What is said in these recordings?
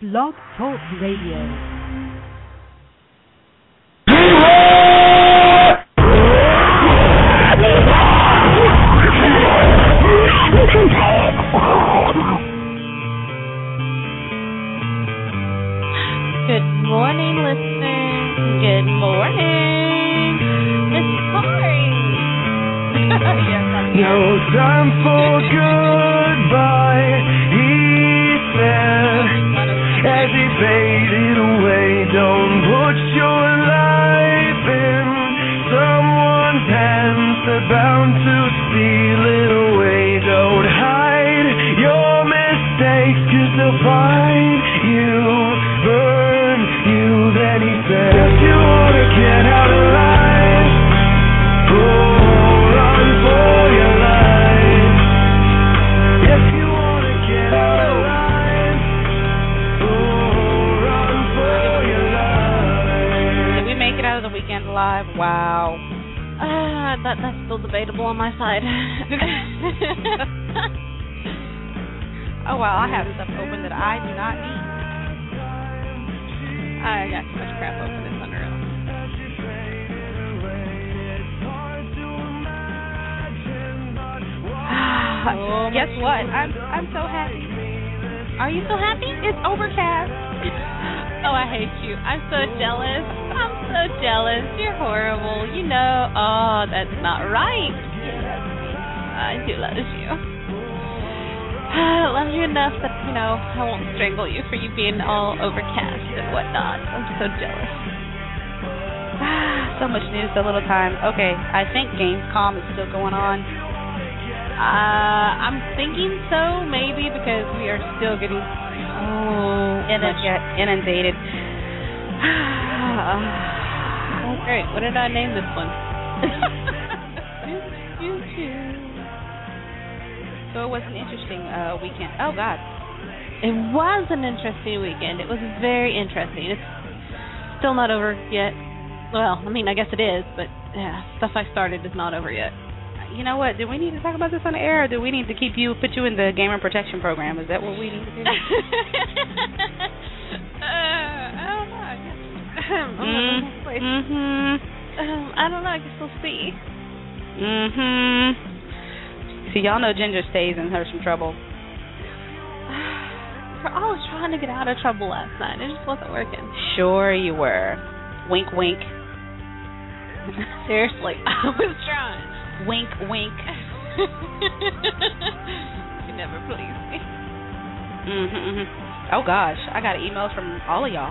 Blog Talk Radio. Good morning, listeners. Good morning. It's Corey. No time for goodbye, he said, as he faded away. Don't put your life in someone's hands. They're bound to steal it away. Don't hide your mistakes, 'cause they'll find you, burn you. Then he said, if you wanna get out alive, run for your life. If you wanna get out alive, run for your life. Did we make it out of the weekend alive? Wow. That's still debatable on my side. Oh, wow, I have stuff open that I do not need. I got too much crap open, it's unreal. Guess what? I'm so happy. Are you so happy? It's overcast. Oh, I hate you. I'm so jealous. I'm so jealous. You're horrible. You know. Oh, that's not right. You love me. I do love you. I love you enough that, I won't strangle you for you being all overcast and whatnot. I'm so jealous. So much news, so little time. Okay, I think Gamescom is still going on. I'm thinking so, maybe, because we are still getting inundated. Oh, great. What did I name this one? So it was an interesting weekend. Oh, God. It was an interesting weekend. It was very interesting. It's still not over yet. Well, I guess it is, but stuff I started is not over yet. You know what? Do we need to talk about this on the air, or do we need to put you in the gamer protection program? Is that what we need to do? I don't know. I guess. I don't know. I guess we'll see. See, y'all know Ginger stays in her some trouble. I was trying to get out of trouble last night. It just wasn't working. Sure you were. Wink, wink. Seriously, I was trying. Wink, wink. You never please me. Oh, gosh. I got emails from all of y'all.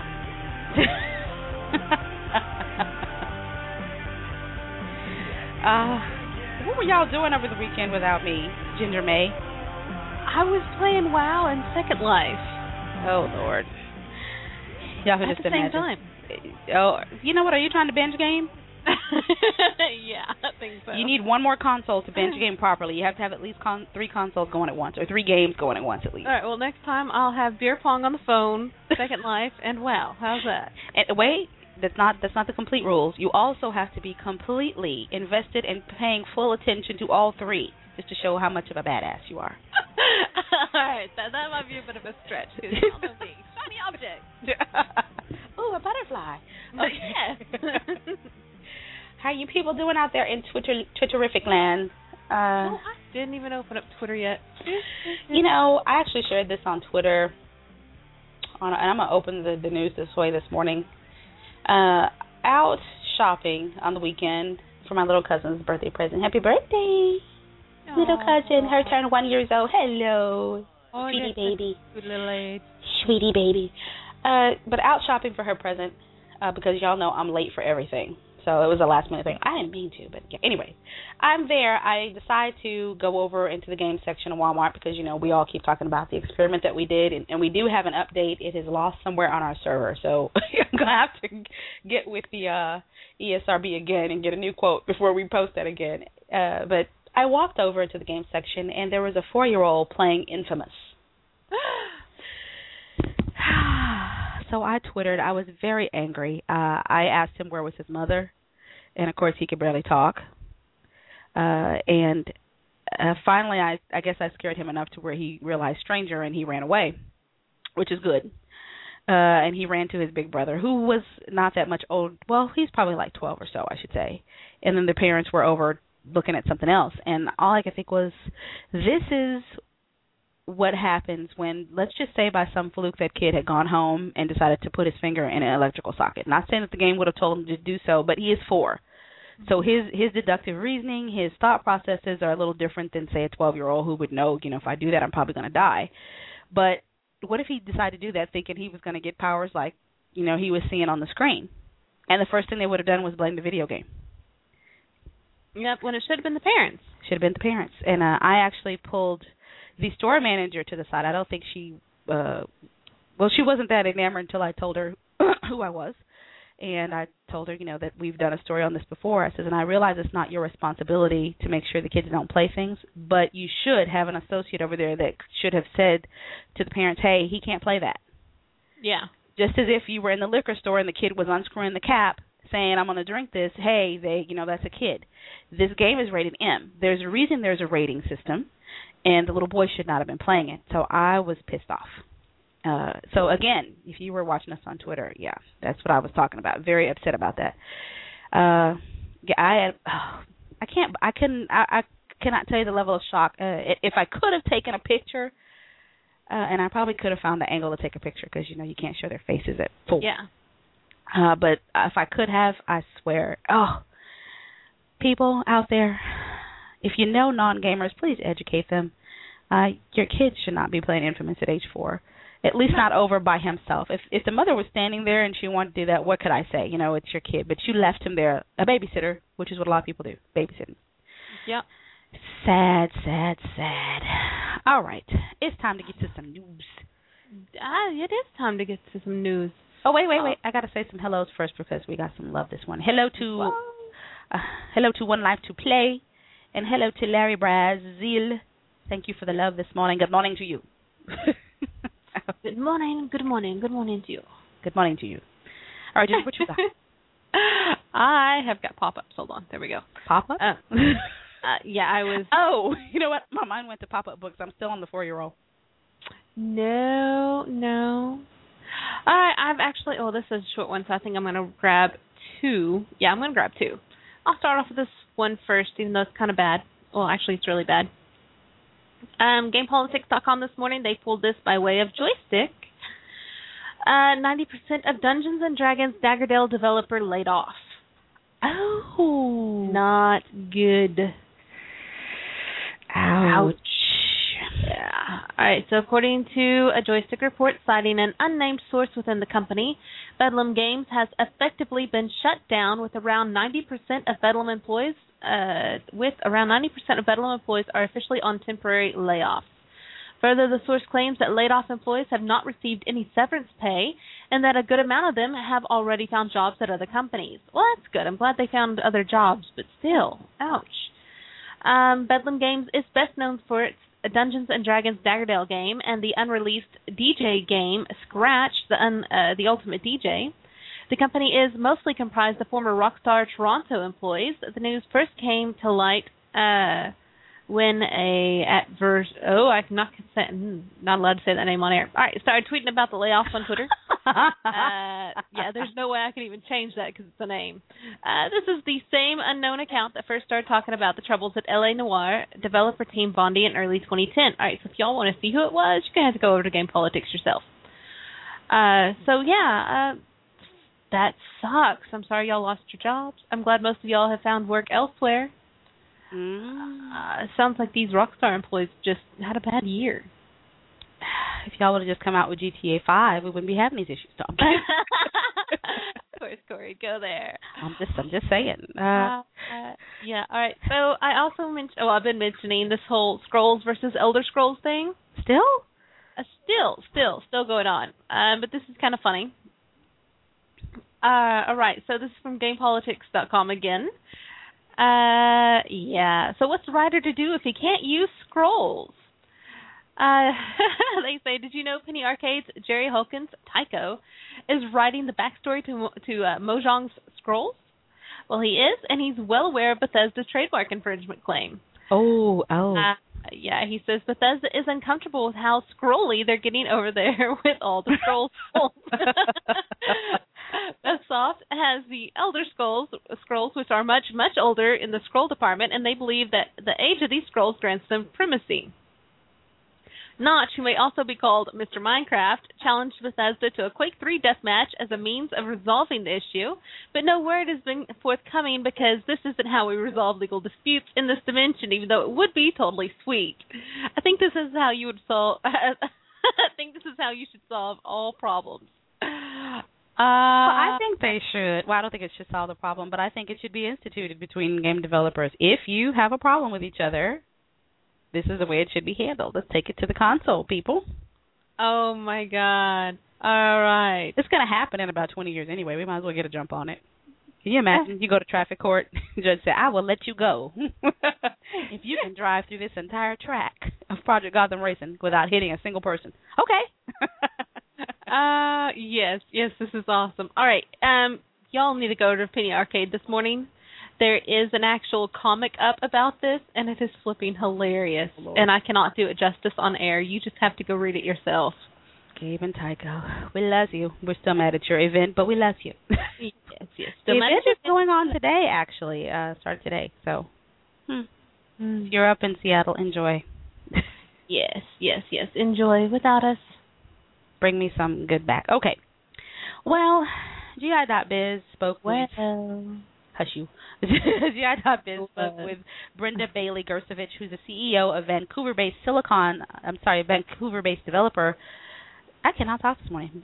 What were y'all doing over the weekend without me, Ginger May? I was playing WoW and Second Life. Oh, Lord. Y'all can just imagine. At the same time. Oh, you know what? Are you trying to binge game? Yeah, I think so. You need one more console to binge game properly. You have to have at least 3 consoles going at once, or 3 games going at once at least. All right, well, next time I'll have beer pong on the phone, Second Life, and WoW. How's that? And wait, that's not the complete rules. You also have to be completely invested and paying full attention to all 3, just to show how much of a badass you are. All right, that might be a bit of a stretch. Shiny object. Ooh, a butterfly. Okay. How are you people doing out there in Twitterific land? I didn't even open up Twitter yet. I actually shared this on Twitter, and I'm going to open the news this way this morning. Out shopping on the weekend for my little cousin's birthday present. Happy birthday, little cousin. Her turn 1 year old. Hello, sweetie baby. Good little age. Sweetie baby. But out shopping for her present because y'all know I'm late for everything. So it was a last-minute thing. I didn't mean to, but yeah. Anyway, I'm there. I decide to go over into the game section of Walmart because, we all keep talking about the experiment that we did, and we do have an update. It is lost somewhere on our server, so I'm going to have to get with the ESRB again and get a new quote before we post that again. But I walked over to the game section, and there was a 4-year-old playing Infamous. So I Twittered. I was very angry. I asked him where was his mother, and of course he could barely talk. And finally, I guess I scared him enough to where he realized stranger and he ran away, which is good. and he ran to his big brother, who was not that much old. Well, he's probably like 12 or so, I should say. And then the parents were over looking at something else. And all I could think was, this is what happens when, let's just say by some fluke, that kid had gone home and decided to put his finger in an electrical socket. Not saying that the game would have told him to do so, but he is 4. So his deductive reasoning, his thought processes are a little different than, say, a 12-year-old who would know, if I do that, I'm probably going to die. But what if he decided to do that thinking he was going to get powers like, he was seeing on the screen? And the first thing they would have done was blame the video game. Yep, when it should have been the parents. Should have been the parents. And I actually pulled the store manager to the side. I don't think she, she wasn't that enamored until I told her who I was. And I told her, that we've done a story on this before. I said, and I realize it's not your responsibility to make sure the kids don't play things, but you should have an associate over there that should have said to the parents, hey, he can't play that. Yeah. Just as if you were in the liquor store and the kid was unscrewing the cap saying, I'm going to drink this, hey, that's a kid. This game is rated M. There's a reason there's a rating system, and the little boy should not have been playing it. So I was pissed off. So again, if you were watching us on Twitter, yeah, that's what I was talking about. Very upset about that. I cannot tell you the level of shock. If I could have taken a picture, and I probably could have found the angle to take a picture because you can't show their faces at full. Yeah. But if I could have, I swear, people out there, if you know non-gamers, please educate them. Your kids should not be playing Infamous at age 4. At least not over by himself. If the mother was standing there and she wanted to do that, what could I say? It's your kid. But you left him there, a babysitter, which is what a lot of people do, babysitting. Yep. Sad, sad, sad. All right. It's time to get to some news. It is time to get to some news. Oh, wait. I got to say some hellos first because we got some love this one. Hello to One Life to Play, and hello to Larry Brazil. Thank you for the love this morning. Good morning to you. Good morning to you. Good morning to you. All right, Ginger, what you got? I have got pop-ups. Hold on. There we go. Pop-ups? Yeah, I was... Oh, you know what? My mind went to pop-up books. I'm still on the 4-year-old. No. All right, I've actually... Oh, this is a short one, so I think I'm going to grab 2. Yeah, I'm going to grab 2. I'll start off with this one first, even though it's kind of bad. Well, actually, it's really bad. GamePolitics.com this morning, they pulled this by way of Joystick. 90% of Dungeons & Dragons Daggerdale developer laid off. Oh. Not good. Ouch. Yeah. All right, so according to a Joystick report citing an unnamed source within the company, Bedlam Games has effectively been shut down with around 90% of Bedlam employees are officially on temporary layoffs. Further, the source claims that laid-off employees have not received any severance pay and that a good amount of them have already found jobs at other companies. Well, that's good. I'm glad they found other jobs, but still, ouch. Bedlam Games is best known for its Dungeons & Dragons Daggerdale game and the unreleased DJ game Scratch, the Ultimate DJ. The company is mostly comprised of former Rockstar Toronto employees. The news first came to light when I'm not allowed to say that name on air. All right, started tweeting about the layoffs on Twitter. Yeah, there's no way I can even change that because it's a name. This is the same unknown account that first started talking about the troubles at LA Noire developer team Bondi in early 2010. All right, so if y'all want to see who it was, you're going to have to go over to Game Politics yourself. That sucks. I'm sorry y'all lost your jobs. I'm glad most of y'all have found work elsewhere. It sounds like these Rockstar employees just had a bad year. If y'all would have just come out with GTA 5, we wouldn't be having these issues. No, of course, Corey, go there. I'm just saying. Yeah, all right. So I also I've been mentioning this whole Scrolls versus Elder Scrolls thing. Still Still going on. But this is kind of funny. All right, so this is from GamePolitics.com again. Yeah, so what's the writer to do if he can't use scrolls? They say, did you know Penny Arcade's Jerry Holkins, Tycho, is writing the backstory to Mojang's Scrolls? Well, he is, and he's well aware of Bethesda's trademark infringement claim. Oh. Yeah, he says Bethesda is uncomfortable with how scrolly they're getting over there with all the scrolls. Bethsoft has the Elder Scrolls, which are much, much older in the scroll department, and they believe that the age of these scrolls grants them primacy. Notch, who may also be called Mr. Minecraft, challenged Bethesda to a Quake 3 deathmatch as a means of resolving the issue, but no word has been forthcoming because this isn't how we resolve legal disputes in this dimension, even though it would be totally sweet. I think this is how you would solve. I think this is how you should solve all problems. Well, I think they should. Well, I don't think it should solve the problem, but I think it should be instituted between game developers. If you have a problem with each other, this is the way it should be handled. Let's take it to the console, people. Oh, my God. All right. It's going to happen in about 20 years anyway. We might as well get a jump on it. Can you imagine? You go to traffic court, judge say, I will let you go if you can drive through this entire track of Project Gotham Racing without hitting a single person. Okay. Yes, this is awesome. All right, y'all need to go to Penny Arcade this morning. There is an actual comic up about this, and it is flipping hilarious. Lord. And I cannot do it justice on air. You just have to go read it yourself. Gabe and Tycho, we love you. We're still mad at your event, but we love you. Yes. The event is going on today, actually. Started today, so if you're up in Seattle, enjoy. Yes. Enjoy without us. Bring me some good back. Okay. Well, GI.biz spoke with... Hush you. GI.biz spoke with Brenda Bailey Gersovich, who's the CEO of Vancouver-based developer. I cannot talk this morning.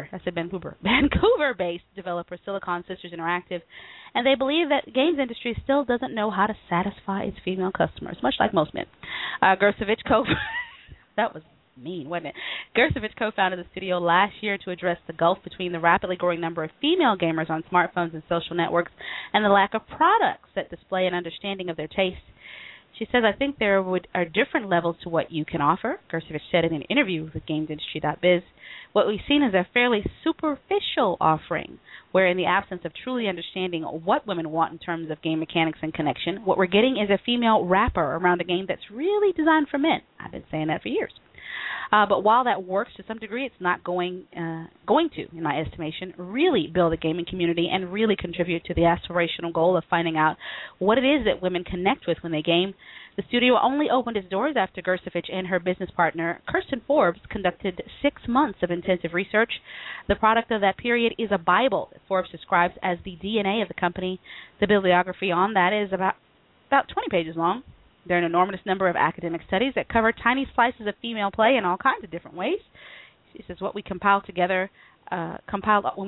Vancouver-based developer Silicon Sisters Interactive. And they believe that the games industry still doesn't know how to satisfy its female customers, much like most men. Gersovich that was mean, wasn't it? Gersovich co-founded the studio last year to address the gulf between the rapidly growing number of female gamers on smartphones and social networks and the lack of products that display an understanding of their tastes. She says, I think there are different levels to what you can offer. Gersovich said in an interview with GamesIndustry.biz, what we've seen is a fairly superficial offering, where in the absence of truly understanding what women want in terms of game mechanics and connection, what we're getting is a female wrapper around a game that's really designed for men. I've been saying that for years. But while that works to some degree, it's not going to, in my estimation, really build a gaming community and really contribute to the aspirational goal of finding out what it is that women connect with when they game. The studio only opened its doors after Gersovich and her business partner, Kirsten Forbes, conducted 6 months of intensive research. The product of that period is a Bible that Forbes describes as the DNA of the company. The bibliography on that is about 20 pages long. There are an enormous number of academic studies that cover tiny slices of female play in all kinds of different ways. She says what we compiled together, we compiled all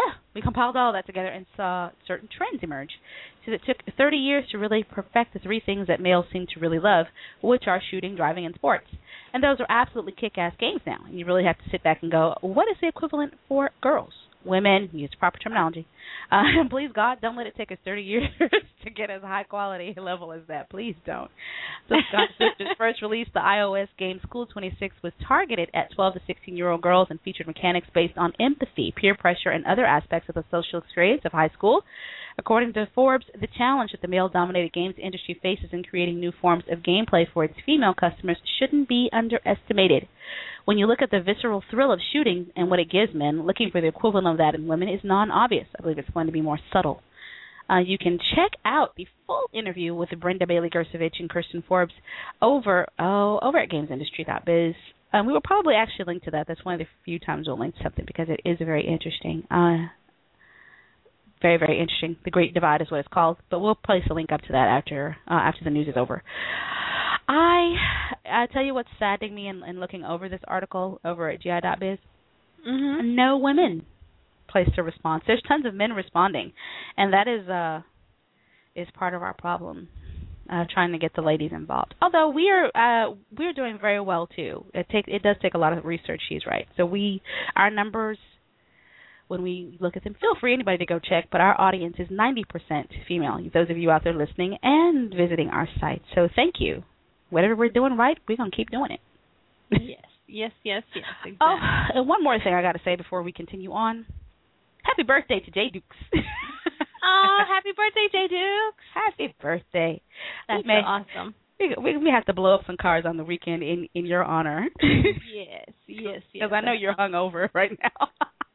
that together and saw certain trends emerge. So it took 30 years to really perfect the three things that males seem to really love, which are shooting, driving, and sports. And those are absolutely kick-ass games now. And you really have to sit back and go, what is the equivalent for girls? Women, use proper terminology. And please, God, don't let it take us 30 years to get as high quality level as that. Please don't. So Scott Sisters first released the iOS game School 26 was targeted at 12 to 16-year-old girls and featured mechanics based on empathy, peer pressure, and other aspects of the social experience of high school. According to Forbes, the challenge that the male-dominated games industry faces in creating new forms of gameplay for its female customers shouldn't be underestimated. When you look at the visceral thrill of shooting and what it gives men, looking for the equivalent of that in women is non-obvious. I believe it's going to be more subtle. You can check out the full interview with Brenda Bailey Gersovich and Kirsten Forbes over at GamesIndustry.biz. We will probably actually link to that. That's one of the few times we'll link to something because it is very interesting. Very, very interesting. The Great Divide is what it's called, but we'll place a link up to that after the news is over. I tell you what's saddening me in looking over this article over at GI.biz. Mm-hmm. No women placed a response. There's tons of men responding, and that is part of our problem. Trying to get the ladies involved. Although we're doing very well too. It does take a lot of research. She's right. So our numbers, when we look at them, feel free anybody to go check. But our audience is 90% female. Those of you out there listening and visiting our site. So thank you. Whatever we're doing right, we're gonna keep doing it. Yes. Exactly. Oh, and one more thing I got to say before we continue on. Happy birthday to Jay Dukes. Oh, happy birthday, Jay Dukes. Happy birthday. That's so awesome. We have to blow up some cars on the weekend in your honor. Yes. Because I know you're hungover right now.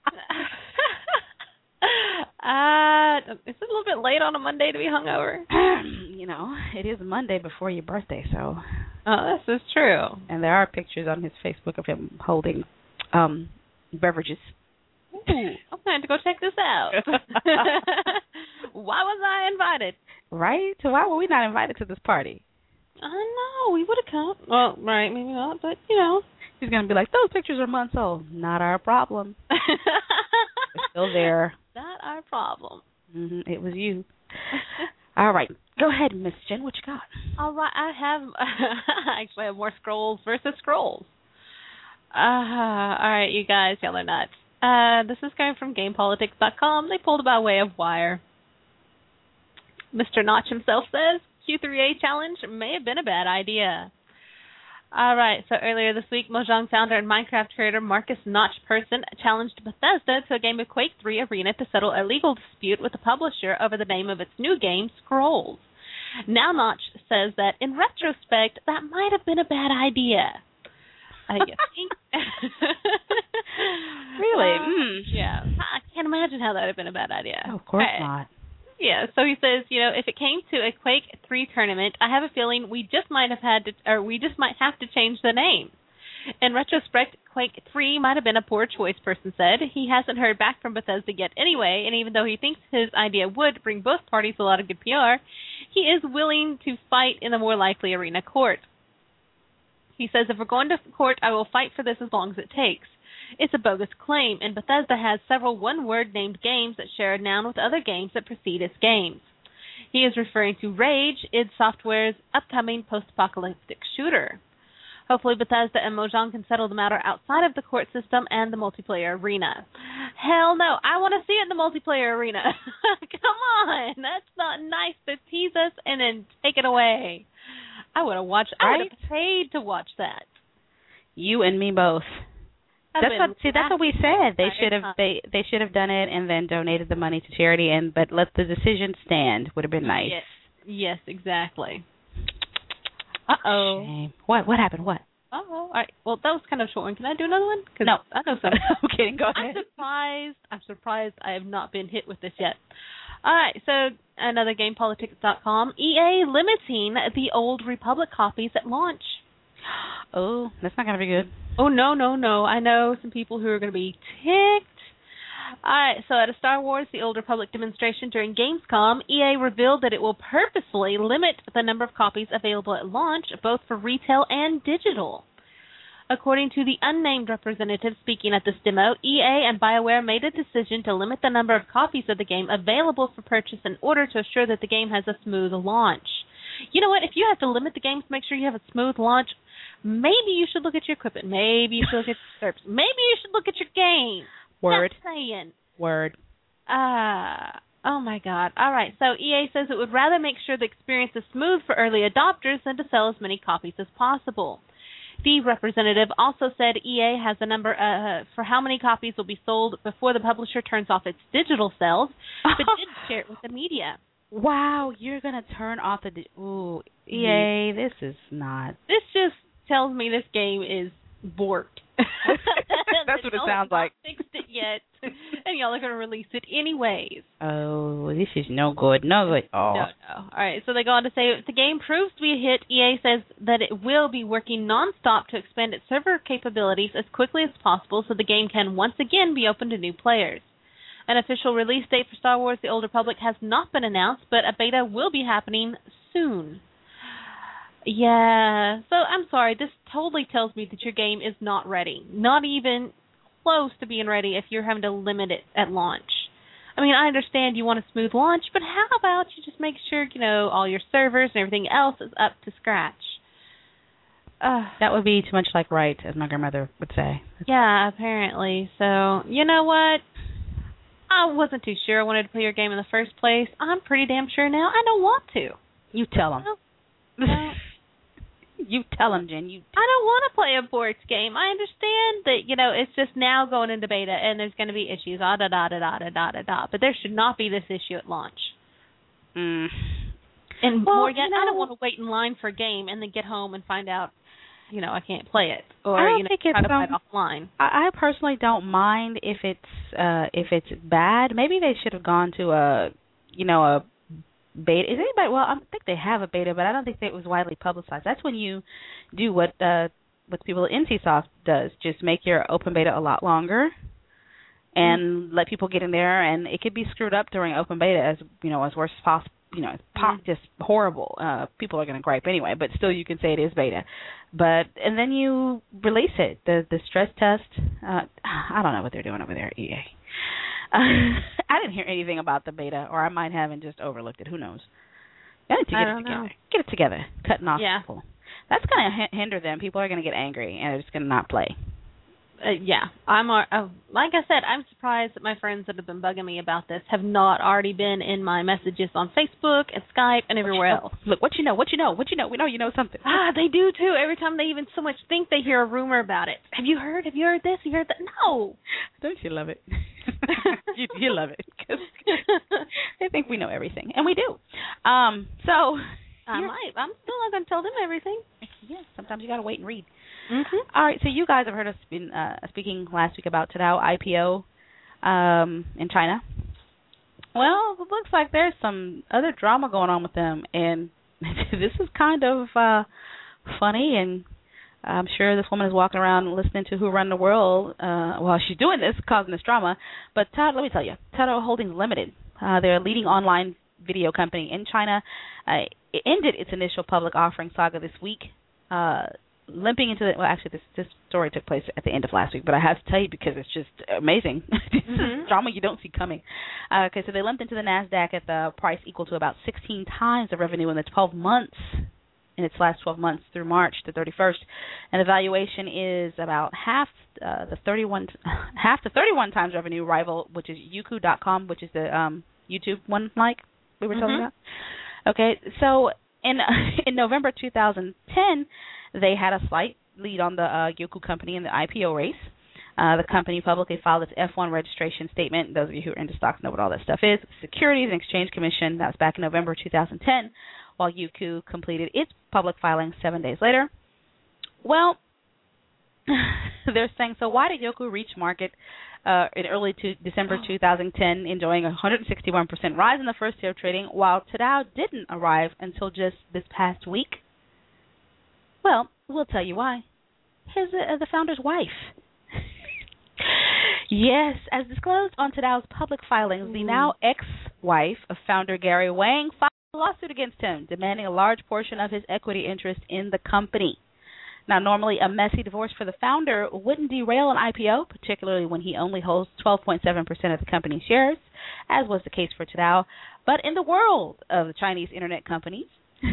It's a little bit late on a Monday to be hungover. It is Monday before your birthday, so. Oh, this is true. And there are pictures on his Facebook of him holding beverages. Ooh, I'm going to go check this out. Why was I invited? Right? So why were we not invited to this party? I know. We would have come. Well, right, maybe not, but, He's going to be like, those pictures are months old. Not our problem. We're still there. Not our problem. Mm-hmm. It was you. All right. Go ahead, Miss Jen. What you got? All right. I actually have more scrolls versus scrolls. All right, you guys. Y'all are nuts. This is coming from GamePolitics.com. They pulled by way of wire. Mr. Notch himself says, Q3A challenge may have been a bad idea. All right, so earlier this week, Mojang founder and Minecraft creator Marcus Notch Person challenged Bethesda to a game of Quake 3 Arena to settle a legal dispute with the publisher over the name of its new game, Scrolls. Now Notch says that, in retrospect, that might have been a bad idea. I think. Really? Yeah. I can't imagine how that would have been a bad idea. Oh, of course not. Yeah, so he says, if it came to a Quake 3 tournament, I have a feeling we just might have to change the name. In retrospect, Quake 3 might have been a poor choice, Person said. He hasn't heard back from Bethesda yet anyway, and even though he thinks his idea would bring both parties a lot of good PR, he is willing to fight in the more likely Arena court. He says, if we're going to court, I will fight for this as long as it takes. It's a bogus claim, and Bethesda has several one-word named games that share a noun with other games that precede its games. He is referring to Rage, id Software's upcoming post-apocalyptic shooter. Hopefully Bethesda and Mojang can settle the matter outside of the court system and the multiplayer arena. Hell no, I want to see it in the multiplayer arena. Come on, that's not nice to tease us and then take it away. I would have paid to watch that. You and me both. That's what we said. They should have done it and then donated the money to charity, but let the decision stand. Would have been nice. Yes, exactly. Uh-oh. Shame. What happened? What? Uh-oh. All right. Well, that was kind of a short one. Can I do another one? No. I know some. I'm kidding. Go ahead. I'm surprised I have not been hit with this yet. All right. So another GamePolitics.com. EA limiting the Old Republic copies at launch. Oh, that's not going to be good. Oh, no. I know some people who are going to be ticked. All right, so at a Star Wars The Old Republic demonstration during Gamescom, EA revealed that it will purposefully limit the number of copies available at launch, both for retail and digital. According to the unnamed representative speaking at this demo, EA and BioWare made a decision to limit the number of copies of the game available for purchase in order to assure that the game has a smooth launch. You know what? If you have to limit the game to make sure you have a smooth launch, maybe you should look at your equipment. Maybe you should look at your service. Maybe you should look at your game. Word. Just saying. Word. Oh my God. All right. So EA says it would rather make sure the experience is smooth for early adopters than to sell as many copies as possible. The representative also said EA has a number for how many copies will be sold before the publisher turns off its digital sales, but didn't share it with the media. Wow, you're going to turn off the... Ooh, EA, this is not... This just tells me this game is borked. That's what it sounds like. Fixed it yet, and y'all are going to release it anyways. Oh, this is no good. No good. Oh. No. All right, so they go on to say, if the game proves to be a hit, EA says that it will be working nonstop to expand its server capabilities as quickly as possible so the game can once again be open to new players. An official release date for Star Wars The Old Republic has not been announced, but a beta will be happening soon. Yeah, so I'm sorry, this totally tells me that your game is not ready. Not even close to being ready if you're having to limit it at launch. I mean, I understand you want a smooth launch, but how about you just make sure, all your servers and everything else is up to scratch? That would be too much like right, as my grandmother would say. Yeah, apparently. So, you know what? I wasn't too sure I wanted to play your game in the first place. I'm pretty damn sure now I don't want to. You tell them. No. You tell them, Jen. I don't want to play a board game. I understand that, it's just now going into beta and there's going to be issues, But there should not be this issue at launch. And more yet, I don't want to wait in line for a game and then get home and find out, I can't play it, or try to play it offline. I personally don't mind if it's bad. Maybe they should have gone to a beta. Is anybody? Well, I think they have a beta, but I don't think that it was widely publicized. That's when you do what people at NCSoft does, just make your open beta a lot longer and let people get in there, and it could be screwed up during open beta as worse as possible. Just horrible. People are going to gripe anyway, but still you can say it is beta. And then you release it. The stress test, I don't know what they're doing over there at EA. I didn't hear anything about the beta, or I might have and just overlooked it. Who knows? I need to get it together. Get it together. Cutting off people. That's going to hinder them. People are going to get angry, and they're just going to not play. I'm like I said, I'm surprised that my friends that have been bugging me about this have not already been in my messages on Facebook and Skype and everywhere else. Look, what you know. We know you know something. They do too. Every time they even so much think they hear a rumor about it. Have you heard this? Have you heard that? No. Don't you love it? you love it because they think we know everything, and we do. I'm still not going to tell them everything. Yeah, sometimes you got to wait and read. Mm-hmm. All right, so you guys have heard us speaking last week about Tadao IPO in China. Well, it looks like there's some other drama going on with them, and this is kind of funny, and I'm sure this woman is walking around listening to Who Run the World while she's doing this, causing this drama. But let me tell you, Tadao Holdings Limited, they're a leading online video company in China. It ended its initial public offering saga this week, limping into this story took place at the end of last week, but I have to tell you because it's just amazing. This is drama you don't see coming. Okay, so they limped into the NASDAQ at the price equal to about 16 times the revenue in its last 12 months through March the 31st, and the valuation is about half to 31 times revenue rival, which is Youku.com, which is the YouTube one like we were talking about. Okay, so in November 2010, they had a slight lead on the Youku company in the IPO race. The company publicly filed its F1 registration statement. Those of you who are into stocks know what all that stuff is. Securities and Exchange Commission, that was back in November 2010, while Youku completed its public filing 7 days later. Well, they're saying, so why did Youku reach market in early December 2010, enjoying a 161% rise in the first day of trading, while Tadao didn't arrive until just this past week? Well, we'll tell you why. Here's the founder's wife. Yes, as disclosed on Tadao's public filings, the now ex-wife of founder Gary Wang filed a lawsuit against him, demanding a large portion of his equity interest in the company. Now, normally a messy divorce for the founder wouldn't derail an IPO, particularly when he only holds 12.7% of the company's shares, as was the case for Tadao. But in the world of the Chinese internet companies,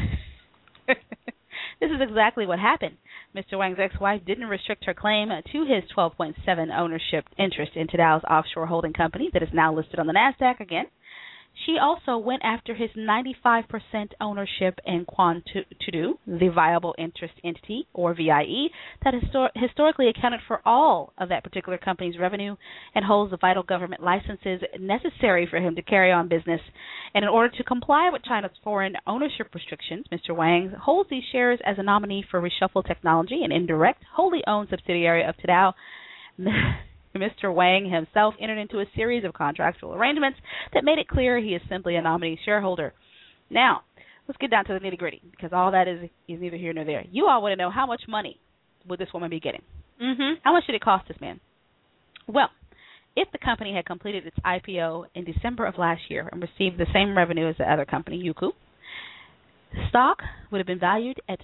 this is exactly what happened. Mr. Wang's ex-wife didn't restrict her claim to his 12.7 ownership interest in Tadao's offshore holding company that is now listed on the NASDAQ again. She also went after his 95% ownership in Quantudu, the Viable Interest Entity, or VIE, that historically accounted for all of that particular company's revenue and holds the vital government licenses necessary for him to carry on business. And in order to comply with China's foreign ownership restrictions, Mr. Wang holds these shares as a nominee for Reshuffle Technology, an indirect, wholly owned subsidiary of Tadao. Mr. Wang himself entered into a series of contractual arrangements that made it clear he is simply a nominee shareholder. Now, let's get down to the nitty-gritty, because all that is neither here nor there. You all want to know, how much money would this woman be getting? How much did it cost this man? Well, if the company had completed its IPO in December of last year and received the same revenue as the other company, Youku, the stock would have been valued at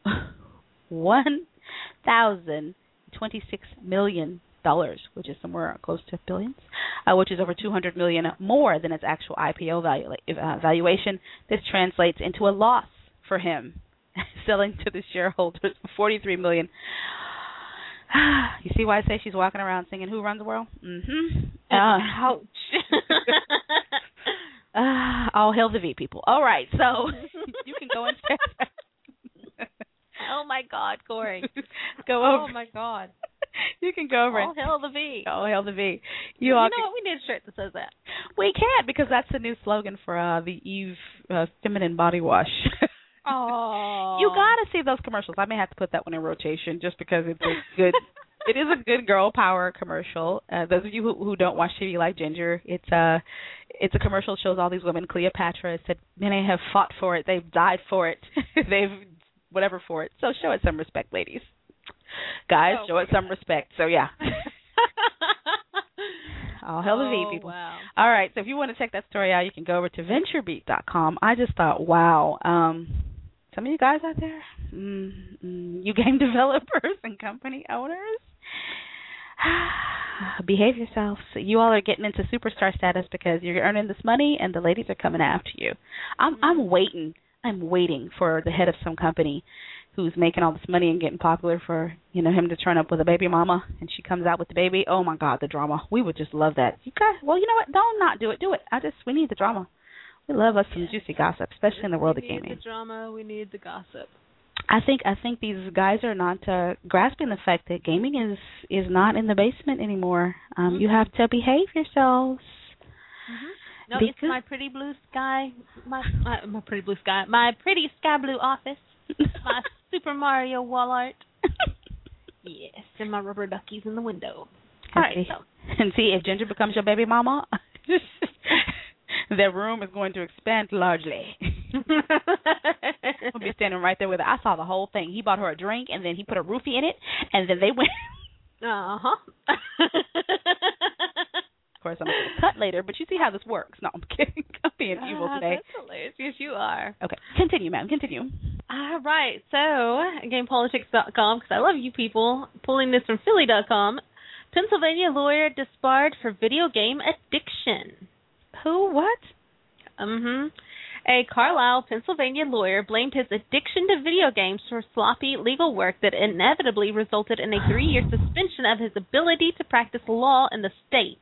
$1,026 million, which is somewhere close to billions, which is over $200 million more than its actual IPO valuation. This translates into a loss for him, selling to the shareholders for $43 million. You see why I say she's walking around singing "Who Runs the World"? Ouch! All hail the V, people. All right, so you can go and check. Oh my God, Corey! Go over. Oh my God! You can go over. All hail the V. All hail the V. You know what? We need a shirt that says that. We can, because that's the new slogan for the Eve feminine body wash. Oh. You gotta see those commercials. I may have to put that one in rotation just because it's a good. It is a good girl power commercial. Those of you who don't watch TV like Ginger, it's a commercial that shows all these women. Cleopatra said many have fought for it, they've died for it, they've whatever for it. So show it some respect, ladies. Guys, show it some respect. So yeah. All hail the V, people. Wow. All right, so if you want to check that story out, you can go over to VentureBeat.com. I just thought, wow. Some of you guys out there, you game developers and company owners, behave yourselves. You all are getting into superstar status because you're earning this money and the ladies are coming after you. I'm waiting for the head of some company who's making all this money and getting popular for him to turn up with a baby mama, and she comes out with the baby. Oh my God, the drama. We would just love that. You guys, well, you know what? Don't not do it. Do it. We need the drama. We love us some juicy gossip, especially in the world of gaming. We need the drama. We need the gossip. I think these guys are not grasping the fact that gaming is not in the basement anymore. You have to behave yourselves. No, it's my pretty blue sky, my pretty blue sky, my pretty sky blue office, my Super Mario wall art. Yes, and my rubber duckies in the window. All right, and see, if Ginger becomes your baby mama, their room is going to expand largely. I'll be standing right there with her. I saw the whole thing. He bought her a drink, and then he put a roofie in it, and then they went. Of course, I'm going to cut later, but you see how this works. No, I'm kidding. I'm being evil today. That's hilarious. Yes, you are. Okay, continue, ma'am. Continue. All right. So, GamePolitics.com, because I love you people. Pulling this from Philly.com. Pennsylvania lawyer disbarred for video game addiction. Who? What? A Carlisle, Pennsylvania lawyer blamed his addiction to video games for sloppy legal work that inevitably resulted in a 3-year suspension of his ability to practice law in the state.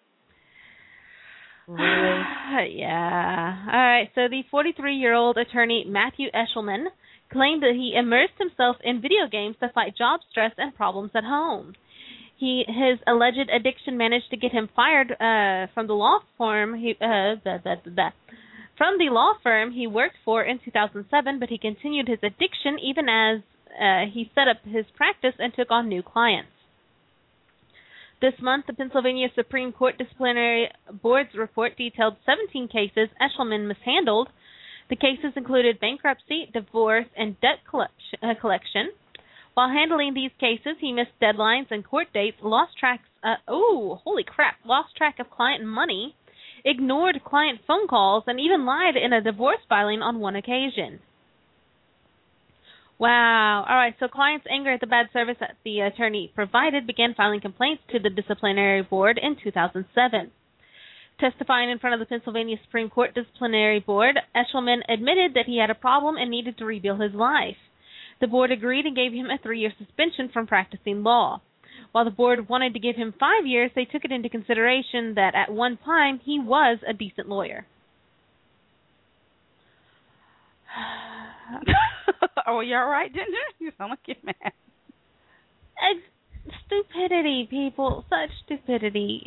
Really? Yeah. All right. So the 43-year-old attorney Matthew Eshelman claimed that he immersed himself in video games to fight job stress and problems at home. His alleged addiction managed to get him fired from the law firm he worked for in 2007, but he continued his addiction even as he set up his practice and took on new clients. This month, the Pennsylvania Supreme Court Disciplinary Board's report detailed 17 cases Eshelman mishandled. The cases included bankruptcy, divorce, and debt collection. While handling these cases, he missed deadlines and court dates, lost track of client money, ignored client phone calls, and even lied in a divorce filing on one occasion. Wow. All right, so clients' anger at the bad service that the attorney provided began filing complaints to the disciplinary board in 2007. Testifying in front of the Pennsylvania Supreme Court Disciplinary Board, Eshelman admitted that he had a problem and needed to rebuild his life. The board agreed and gave him a 3-year suspension from practicing law. While the board wanted to give him 5 years, they took it into consideration that at one time he was a decent lawyer. Oh, you all right, Ginger? You sound like you're mad. Stupidity, people. Such stupidity.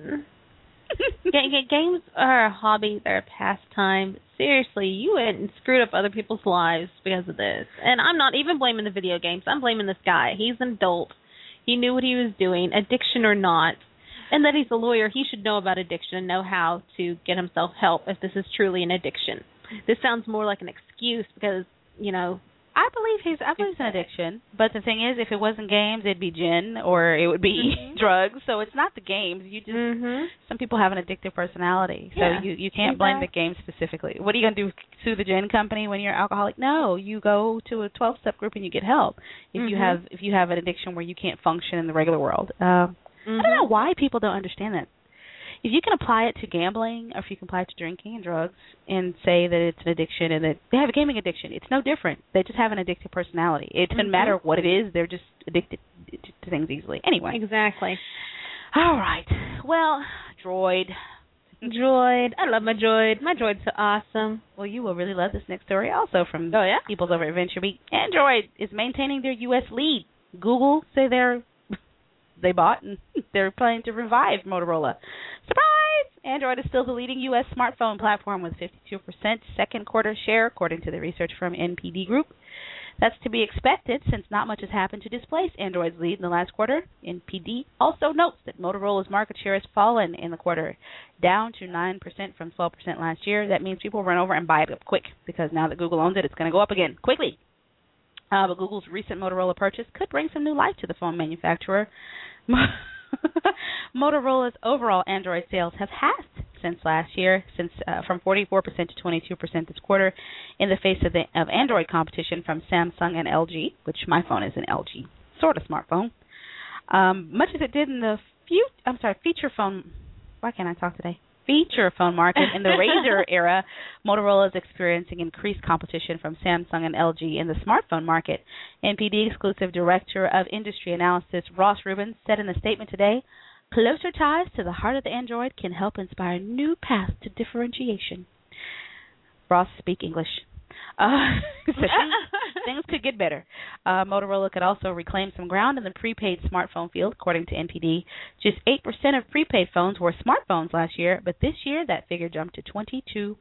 Games are a hobby. They're a pastime. Seriously, you went and screwed up other people's lives because of this. And I'm not even blaming the video games. I'm blaming this guy. He's an adult. He knew what he was doing, addiction or not. And that he's a lawyer, he should know about addiction and know how to get himself help if this is truly an addiction. This sounds more like an excuse because, I believe it's an addiction. But the thing is, if it wasn't games, it'd be gin or it would be drugs. So it's not the games. You just some people have an addictive personality. So you can't blame the game specifically. What are you going to do? Sue the gin company when you're alcoholic? No, you go to a 12-step group and you get help. If you have an addiction where you can't function in the regular world. I don't know why people don't understand that. If you can apply it to gambling, or if you can apply it to drinking and drugs, and say that it's an addiction and that they have a gaming addiction, it's no different. They just have an addictive personality. It doesn't matter what it is; they're just addicted to things easily. Anyway, exactly. All right. Well, Droid. I love my Droid. My Droid's so awesome. Well, you will really love this next story, also from people over at VentureBeat. Android is maintaining their U.S. lead. Google say they're they bought, and they're planning to revive Motorola. Surprise! Android is still the leading U.S. smartphone platform with 52% second quarter share, according to the research firm NPD Group. That's to be expected since not much has happened to displace Android's lead in the last quarter. NPD also notes that Motorola's market share has fallen in the quarter, down to 9% from 12% last year. That means people run over and buy it up quick because now that Google owns it, it's going to go up again quickly. But Google's recent Motorola purchase could bring some new life to the phone manufacturer. Motorola's overall Android sales have halved since last year, from 44% to 22% this quarter, in the face of Android competition from Samsung and LG, which my phone is an LG sort of smartphone. Much as it did in the feature phone. Why can't I talk today? Feature phone market in the Razr era, Motorola is experiencing increased competition from Samsung and LG in the smartphone market. NPD exclusive director of industry analysis Ross Rubin said in a statement today, "Closer ties to the heart of the Android can help inspire new paths to differentiation." Ross speak English. Things could get better. Motorola could also reclaim some ground in the prepaid smartphone field, according to NPD. Just 8% of prepaid phones were smartphones last year, but this year that figure jumped to 22%.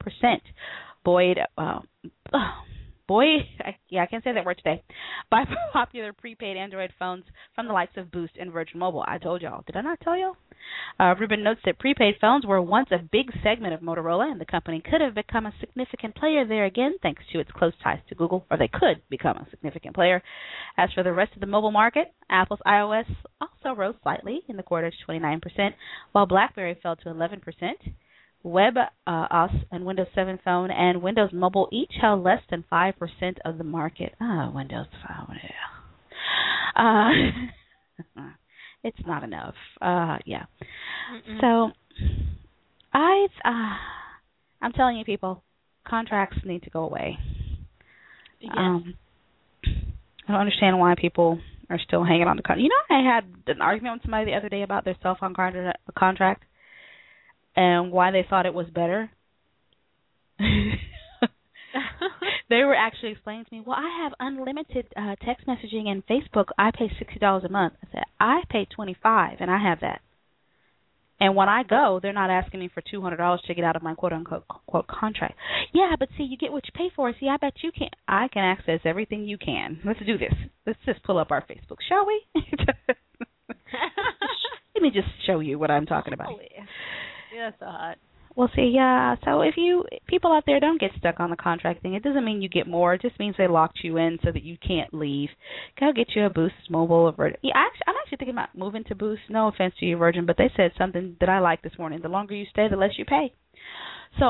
I can't say that word today. By popular prepaid Android phones from the likes of Boost and Virgin Mobile. I told y'all. Did I not tell y'all? Rubin notes that prepaid phones were once a big segment of Motorola, and the company could have become a significant player there again thanks to its close ties to Google, or they could become a significant player. As for the rest of the mobile market, Apple's iOS also rose slightly in the quarter to 29%, while BlackBerry fell to 11%. WebOS and Windows 7 Phone and Windows Mobile each held less than 5% of the market. Windows Phone, yeah. It's not enough. Yeah. Mm-mm. So, I'm telling you, people, contracts need to go away. Yes. I don't understand why people are still hanging on to contracts. You know, I had an argument with somebody the other day about their cell phone contract. And why they thought it was better. They were actually explaining to me, well, I have unlimited text messaging and Facebook. I pay $60 a month. I said, I pay $25, and I have that. And when I go, they're not asking me for $200 to get out of my quote-unquote contract. Yeah, but see, you get what you pay for. See, I bet you can. I can access everything you can. Let's do this. Let's just pull up our Facebook, shall we? Let me just show you what I'm talking about. Oh, yeah. Yeah, that's so hot. Well, see, yeah. So if people out there don't get stuck on the contract thing, it doesn't mean you get more. It just means they locked you in so that you can't leave. Go get you a Boost Mobile or Virgin. Yeah, I'm actually thinking about moving to Boost. No offense to you, Virgin, but they said something that I liked this morning. The longer you stay, the less you pay. So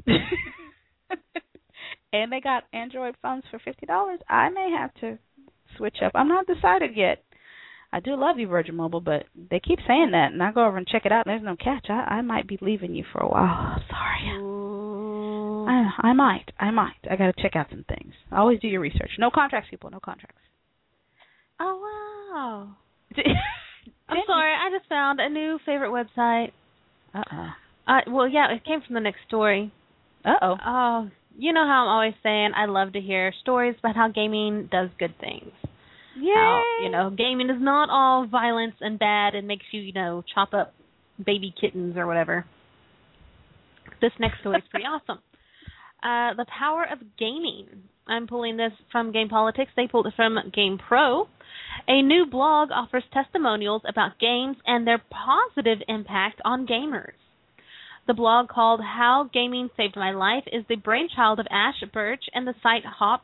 and they got Android phones for $50. I may have to switch up. I'm not decided yet. I do love you, Virgin Mobile, but they keep saying that, and I go over and check it out, and there's no catch. I might be leaving you for a while. Sorry. I might. I got to check out some things. Always do your research. No contracts, people. No contracts. Oh, wow. I'm sorry. I just found a new favorite website. Well, yeah, it came from the next story. Uh-oh. Oh, you know how I'm always saying I love to hear stories about how gaming does good things. Yay! How, gaming is not all violence and bad and makes you, chop up baby kittens or whatever. This next story is pretty awesome. The power of gaming. I'm pulling this from Game Politics. They pulled it from GamePro. A new blog offers testimonials about games and their positive impact on gamers. The blog, called How Gaming Saved My Life, is the brainchild of Ash Birch and the site Hop,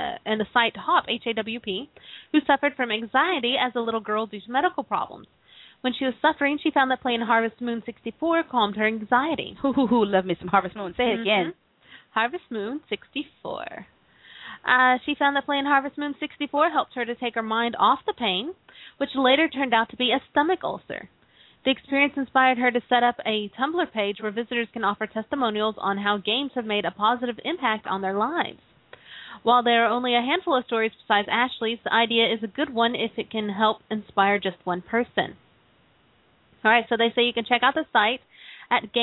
HAWP, who suffered from anxiety as a little girl due to medical problems. When she was suffering, she found that playing Harvest Moon 64 calmed her anxiety. Love me some Harvest Moon. Say it again. Harvest Moon 64. She found that playing Harvest Moon 64 helped her to take her mind off the pain, which later turned out to be a stomach ulcer. The experience inspired her to set up a Tumblr page where visitors can offer testimonials on how games have made a positive impact on their lives. While there are only a handful of stories besides Ashley's, the idea is a good one if it can help inspire just one person. All right, so they say you can check out the site at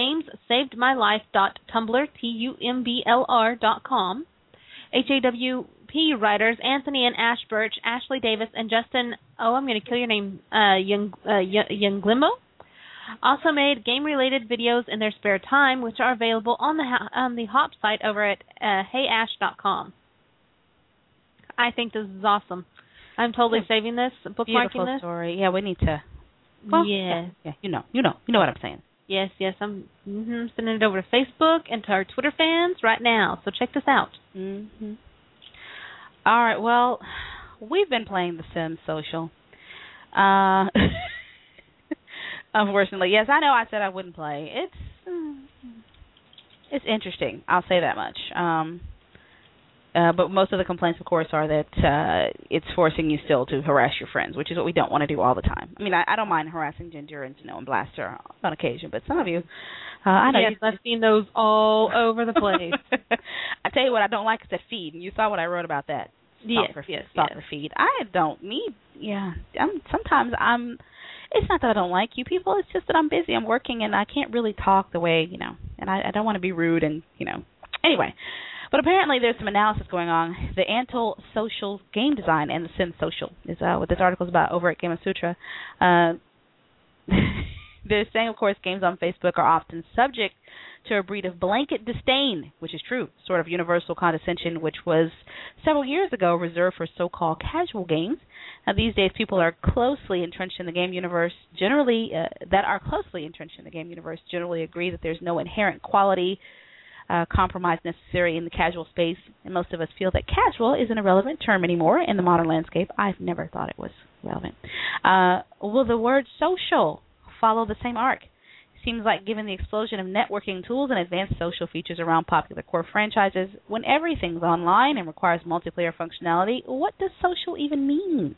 gamessavedmylife.tumblr.com. HAWP writers Anthony and Ash Birch, Ashley Davis, and Justin Oh, I'm going to kill your name, Young Glimbo. Also made game-related videos in their spare time, which are available on the Hop site over at heyash.com. I think this is awesome. I'm totally saving this, bookmarking Beautiful this. story. Yeah, we need to. Well, yes. Yeah, you know what I'm saying. Yes. I'm sending it over to Facebook and to our Twitter fans right now. So check this out. Mm-hmm. All right. Well, we've been playing The Sims Social. Unfortunately, yes, I know. I said I wouldn't play. It's interesting. I'll say that much. But most of the complaints, of course, are that it's forcing you still to harass your friends, which is what we don't want to do all the time. I mean, I don't mind harassing Ginger and Snow and Blaster on occasion, but some of you, I know. Yes, I've seen those all over the place. I tell you what I don't like is the feed, and you saw what I wrote about that. Stalker feed. I don't need. Yeah, sometimes I'm. It's not that I don't like you people. It's just that I'm busy. I'm working, and I can't really talk the way and I don't want to be rude, and Anyway. But apparently there's some analysis going on. The Antle Social game design and the Sims Social is what this article is about over at Game of Sutra. They're saying, of course, games on Facebook are often subject to a breed of blanket disdain, which is true, sort of universal condescension, which was several years ago reserved for so-called casual games. Now, these days, people are closely entrenched in the game universe. Generally agree that there's no inherent quality compromise necessary in the casual space, and most of us feel that casual isn't a relevant term anymore in the modern landscape. I've never thought it was relevant. Will the word social follow the same arc? Seems like given the explosion of networking tools and advanced social features around popular core franchises, when everything's online and requires multiplayer functionality, what does social even mean?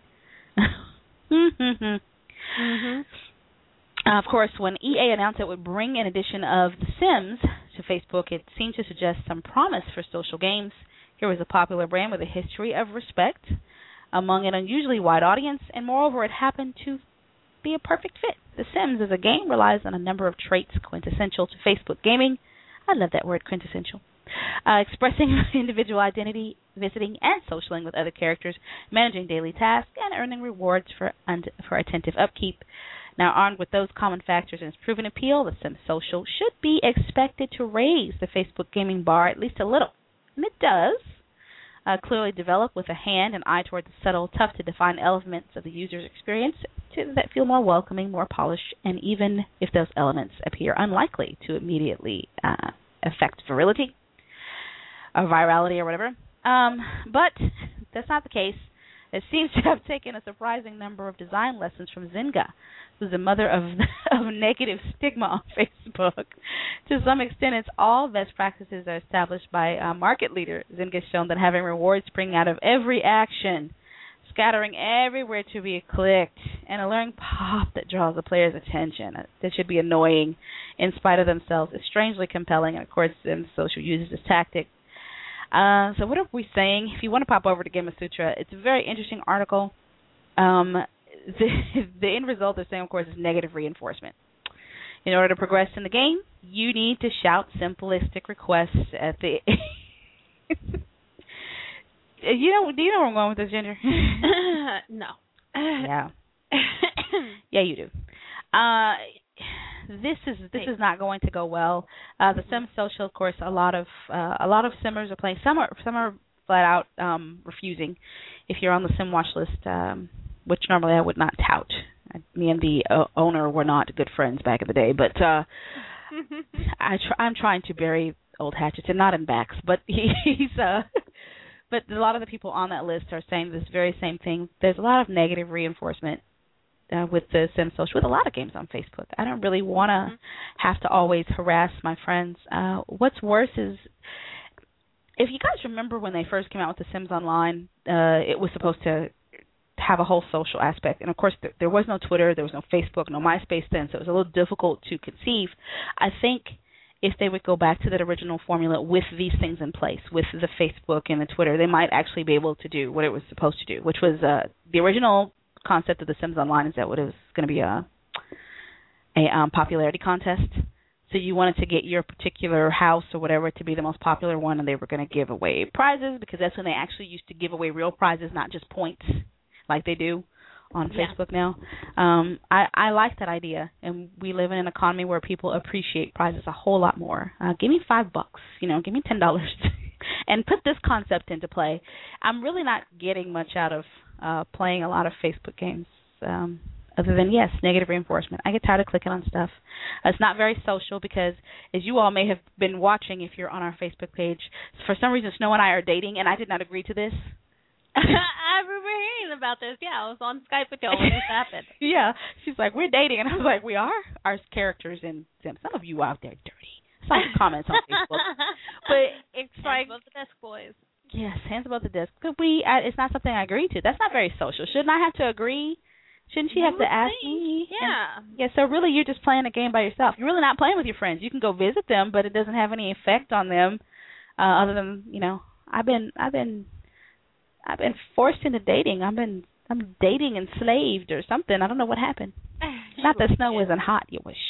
Of course, when EA announced it would bring an edition of The Sims to Facebook, it seemed to suggest some promise for social games. Here was a popular brand with a history of respect among an unusually wide audience, and moreover, it happened to be a perfect fit. The Sims as a game relies on a number of traits quintessential to Facebook gaming. I love that word, quintessential. Expressing individual identity, visiting and socialing with other characters, managing daily tasks, and earning rewards for attentive upkeep. Now, armed with those common factors and its proven appeal, The Sims Social should be expected to raise the Facebook gaming bar at least a little. And it does. Clearly developed with a hand and eye toward the subtle, tough-to-define elements of the user's experience that feel more welcoming, more polished, and even if those elements appear unlikely to immediately affect virility or virality or whatever. But that's not the case. It seems to have taken a surprising number of design lessons from Zynga, who's the mother of negative stigma on Facebook. To some extent, it's all best practices are established by a market leader. Zynga has shown that having rewards spring out of every action, scattering everywhere to be clicked, and alluring pop that draws the player's attention, that should be annoying in spite of themselves, is strangely compelling, and of course, Sims Social uses this tactic. So what are we saying? If you want to pop over to Game of Sutra, it's a very interesting article. The end result they're saying, of course, is negative reinforcement. In order to progress in the game, you need to shout simplistic requests at the... Do you know where I'm going with this, Ginger? No. Yeah. Yeah, you do. This is not going to go well. The Sims Social, of course, a lot of Simmers are playing. Some are flat out refusing. If you're on the Sim watch list, which normally I would not tout. Me and the owner were not good friends back in the day, but I'm trying to bury old hatchets, and not in backs, but but a lot of the people on that list are saying this very same thing. There's a lot of negative reinforcement with the Sims Social, with a lot of games on Facebook. I don't really want to have to always harass my friends. What's worse is, if you guys remember when they first came out with The Sims Online, it was supposed to have a whole social aspect. And, of course, there was no Twitter, there was no Facebook, no MySpace then, so it was a little difficult to conceive. I think if they would go back to that original formula with these things in place, with the Facebook and the Twitter, they might actually be able to do what it was supposed to do, which was the original concept of The Sims Online is that it was going to be a popularity contest. So you wanted to get your particular house or whatever to be the most popular one, and they were going to give away prizes, because that's when they actually used to give away real prizes, not just points like they do on Facebook now. I like that idea, and we live in an economy where people appreciate prizes a whole lot more. Give me $5, give me $10, and put this concept into play. I'm really not getting much out of playing a lot of Facebook games, other than, yes, negative reinforcement. I get tired of clicking on stuff. It's not very social because, as you all may have been watching if you're on our Facebook page, for some reason Snow and I are dating, and I did not agree to this. I remember hearing about this. Yeah, I was on Skype with y'all when this happened. Yeah, she's like, we're dating, and I was like, we are? Our characters in Sims. Some of you out there dirty. Some comments on Facebook. But it's hands like... above the desk, boys. Yes, hands above the desk. It's not something I agree to. That's not very social. Shouldn't I have to agree? Shouldn't she have to ask me? Yeah. So really you're just playing a game by yourself. You're really not playing with your friends. You can go visit them, but it doesn't have any effect on them other than, I've been forced into dating. I'm dating enslaved or something. I don't know what happened. Not that Snow isn't hot, you wish.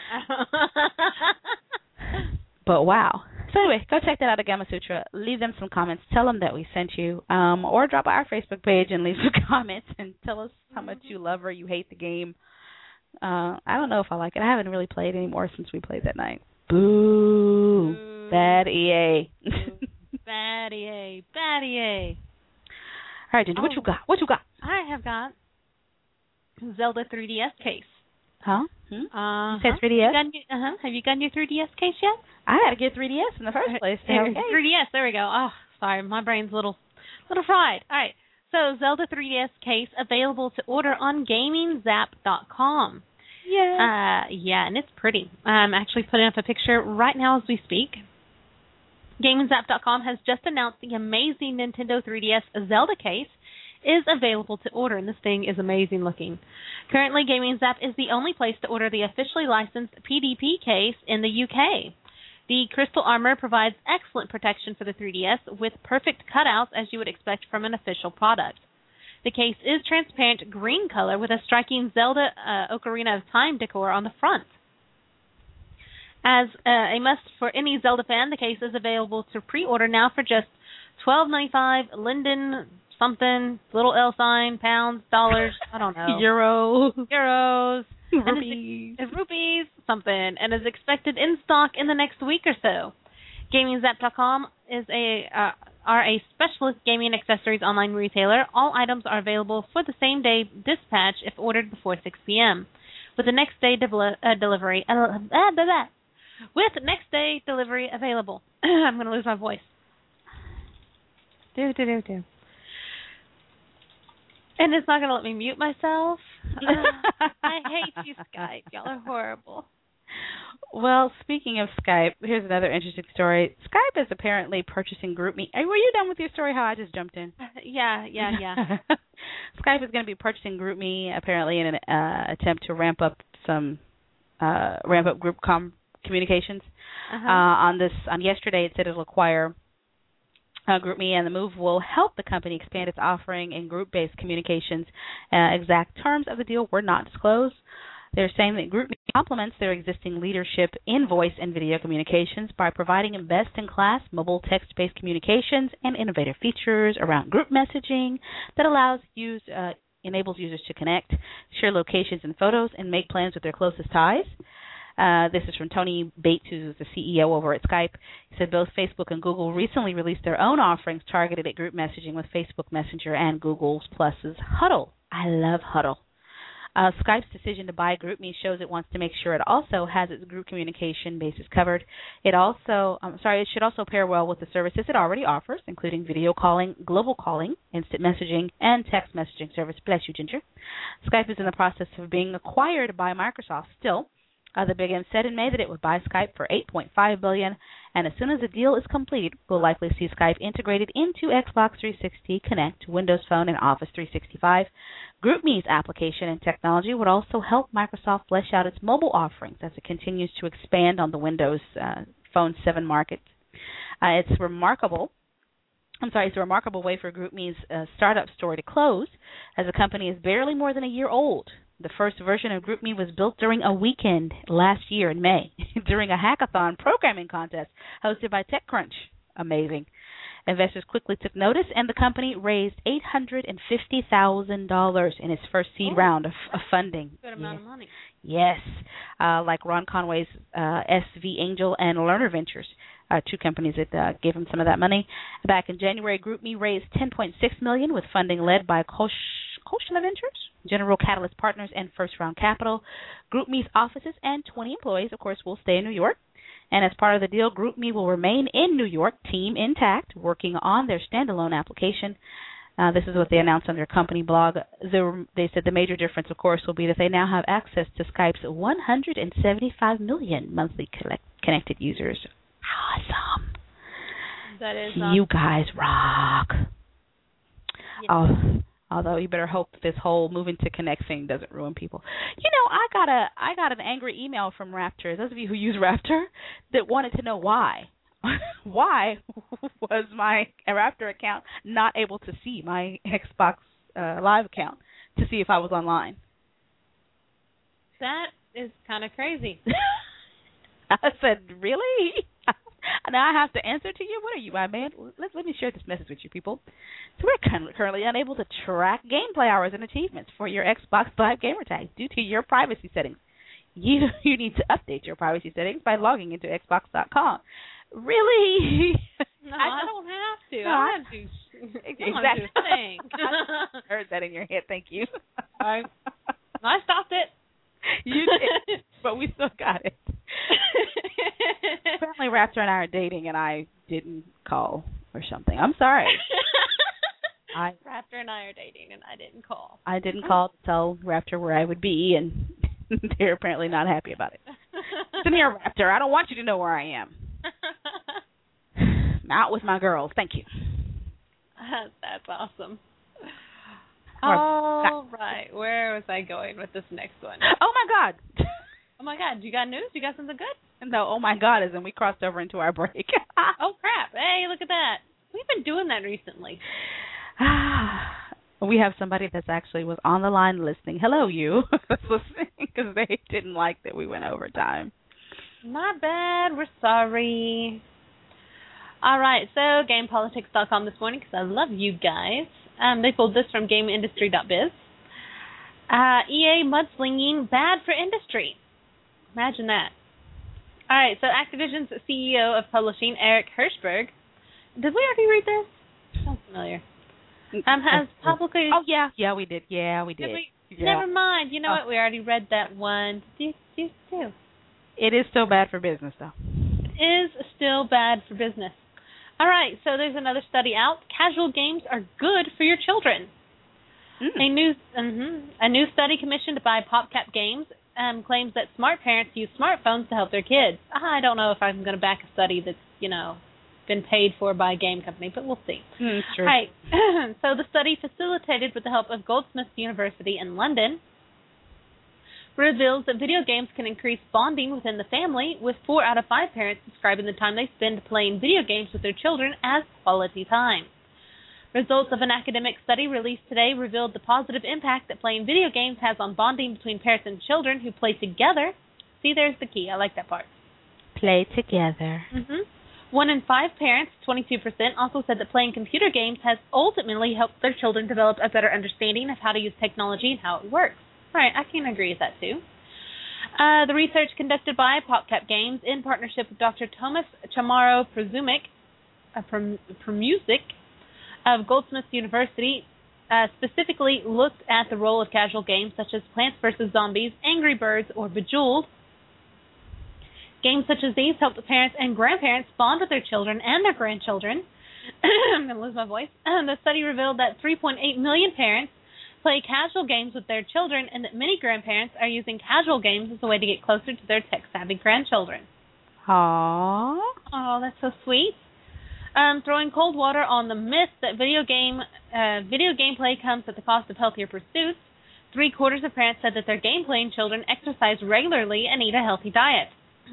But wow. So anyway, go check that out at Gamasutra. Leave them some comments. Tell them that we sent you. Or drop by our Facebook page and leave some comments and tell us how much you love or you hate the game. I don't know if I like it. I haven't really played anymore since we played that night. Boo. Bad EA. Bad EA. Bad EA. All right, Ginger, what you got? What you got? I have got Zelda 3DS case. Huh? You said 3DS? Have you gotten your 3DS case yet? I had to get 3DS in the first place. Okay. 3DS, there we go. Oh, sorry, my brain's a little fried. All right, so Zelda 3DS case available to order on GamingZap.com. Yeah. Yeah, and it's pretty. I'm actually putting up a picture right now as we speak. GamingZap.com has just announced the amazing Nintendo 3DS Zelda case is available to order, and this thing is amazing looking. Currently, GamingZap is the only place to order the officially licensed PDP case in the UK. The crystal armor provides excellent protection for the 3DS with perfect cutouts as you would expect from an official product. The case is transparent green color with a striking Zelda Ocarina of Time decor on the front. As a must for any Zelda fan, the case is available to pre-order now for just $12.95 Linden something, little L sign, pounds, dollars, I don't know. Euros. Rupees, something, and is expected in stock in the next week or so. GamingZap.com are a specialist gaming accessories online retailer. All items are available for the same day dispatch if ordered before 6 p.m. With the next day delivery available. I'm going to lose my voice. Do. And it's not going to let me mute myself. I hate you, Skype. Y'all are horrible. Well, speaking of Skype, here's another interesting story. Skype is apparently purchasing GroupMe. Were you done with your story? How I just jumped in? Yeah. Skype is going to be purchasing GroupMe apparently in an attempt to ramp up group communications. On yesterday, it said it'll acquire GroupMe, and the move will help the company expand its offering in group-based communications. Exact terms of the deal were not disclosed. They're saying that GroupMe complements their existing leadership in voice and video communications by providing best-in-class mobile text-based communications and innovative features around group messaging that enables users to connect, share locations and photos, and make plans with their closest ties. This is from Tony Bates, who's the CEO over at Skype. He said both Facebook and Google recently released their own offerings targeted at group messaging with Facebook Messenger and Google Plus's Huddle. I love Huddle. Skype's decision to buy GroupMe shows it wants to make sure it also has its group communication bases covered. It should also pair well with the services it already offers, including video calling, global calling, instant messaging, and text messaging service. Bless you, Ginger. Skype is in the process of being acquired by Microsoft still. The Big M said in May that it would buy Skype for $8.5 billion, and as soon as the deal is complete, we'll likely see Skype integrated into Xbox 360, Kinect, Windows Phone, and Office 365. GroupMe's application and technology would also help Microsoft flesh out its mobile offerings as it continues to expand on the Windows Phone 7 market. It's a remarkable way for GroupMe's startup story to close, as the company is barely more than a year old. The first version of GroupMe was built during a weekend last year in May during a hackathon programming contest hosted by TechCrunch. Amazing. Investors quickly took notice, and the company raised $850,000 in its first seed round of funding. Good amount of money. Yes, like Ron Conway's SV Angel and Lerner Ventures, two companies that gave him some of that money. Back in January, GroupMe raised $10.6 million with funding led by Koshla Ventures, General Catalyst Partners, and First Round Capital. GroupMe's offices and 20 employees, of course, will stay in New York. And as part of the deal, GroupMe will remain in New York, team intact, working on their standalone application. This is what they announced on their company blog. They said the major difference, of course, will be that they now have access to Skype's 175 million monthly connected users. Awesome. That is You guys rock. Yeah. Although you better hope this whole moving to Connect thing doesn't ruin people. You know, I got an angry email from Raptor. Those of you who use Raptor that wanted to know why. Why was my Raptor account not able to see my Xbox Live account to see if I was online? That is kind of crazy. I said, really? Now I have to answer to you? What are you, my man? Let me share this message with you, people. So we're currently unable to track gameplay hours and achievements for your Xbox Live gamer tag due to your privacy settings. You need to update your privacy settings by logging into Xbox.com. Really? No, I don't have to. No, I have to. Exactly. Thing. I heard that in your head. Thank you. I stopped it. You did, but we still got it. Apparently, Raptor and I are dating, and I didn't call or something. I'm sorry. Raptor and I are dating, and I didn't call. I didn't call to tell Raptor where I would be, and they're apparently not happy about it. Come here, Raptor. I don't want you to know where I am. I'm out with my girls. Thank you. That's awesome. All right. Where was I going with this next one? Oh, my God. Oh, my God. You got news? You got something good? No, oh, my God, and we crossed over into our break. Oh, crap. Hey, look at that. We've been doing that recently. We have somebody that's actually was on the line listening. Hello, you. Listening because they didn't like that we went over time. Not bad. We're sorry. All right. So, GamePolitics.com this morning because I love you guys. They pulled this from GameIndustry.biz. EA mudslinging bad for industry. Imagine that. All right, so Activision's CEO of publishing, Eric Hirshberg, did we already read this? Sounds familiar. Has publicly... Oh, yeah, we did. Yeah, we did. Never mind. You know what? We already read that one. Do. It is still bad for business, though. It is still bad for business. All right, so there's another study out. Casual games are good for your children. A new study commissioned by PopCap Games claims that smart parents use smartphones to help their kids. I don't know if I'm going to back a study that's, been paid for by a game company, but we'll see. True. Right. So the study, facilitated with the help of Goldsmiths University in London, reveals that video games can increase bonding within the family, with 4 out of 5 parents describing the time they spend playing video games with their children as quality time. Results of an academic study released today revealed the positive impact that playing video games has on bonding between parents and children who play together. See, there's the key. I like that part. Play together. 1 in 5 parents, 22%, also said that playing computer games has ultimately helped their children develop a better understanding of how to use technology and how it works. Right, I can agree with that, too. The research conducted by PopCap Games in partnership with Dr. Thomas Chamorro Premuzic of Goldsmiths University specifically looked at the role of casual games such as Plants vs. Zombies, Angry Birds, or Bejeweled. Games such as these help the parents and grandparents bond with their children and their grandchildren. I'm going to lose my voice. The study revealed that 3.8 million parents play casual games with their children, and that many grandparents are using casual games as a way to get closer to their tech-savvy grandchildren. Aww. Oh, that's so sweet. Throwing cold water on the myth that video gameplay comes at the cost of healthier pursuits, 3/4 of parents said that their game-playing children exercise regularly and eat a healthy diet.